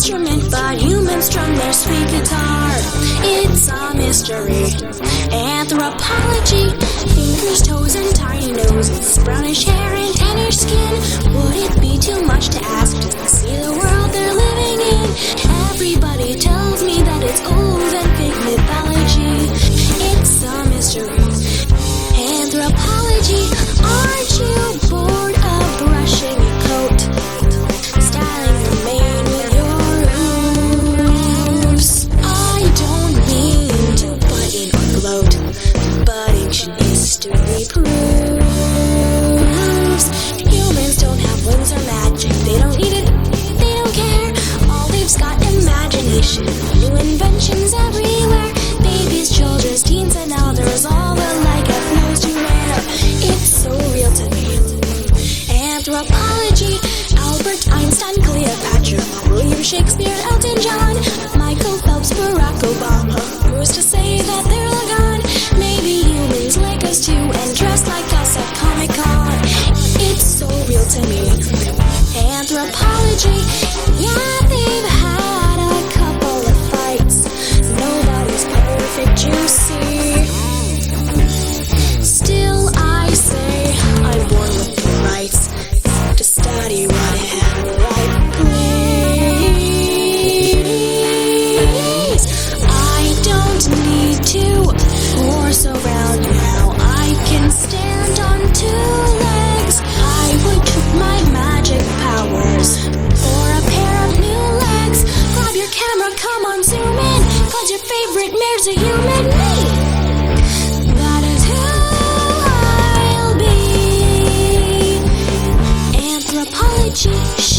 instrument, but humans strum their sweet guitar. It's a mystery. Anthropology. Fingers, toes, and tiny noses, brownish hair and tannish skin. Would it be too much to ask just to see the world they're living in? Everybody tells me that it's old and fake mythology. It's a mystery. Anthropology. Aren't you bored of brushing your coat? Styling your mane with your hooves. I don't mean to butt in or gloat, but ancient history proves humans don't have wings or magic. They don't need it, they don't care. All they've's got imagination, new inventions everywhere. Babies, children, teens, and elders, all alike have clothes to wear. It's so real to me. Anthropology. Albert Einstein, Cleopatra, William Shakespeare, Elton John, Michael Phelps, Barack Obama. Who's to say that they're all gone? Maybe humans like us too and dress like us at Comic-Con. It's so real to me. Anthropology. Yeah, they've had a couple of fights. Nobody's perfect, you see. Still, I say I'm born with the rights to study what had right place. I don't need to horse around now. I can stand on two legs. I would trade my magic powers for a pair of new legs. Grab your camera, come on, zoom in, 'cause your favorite mare's a human me. That is who I'll be. Anthropology.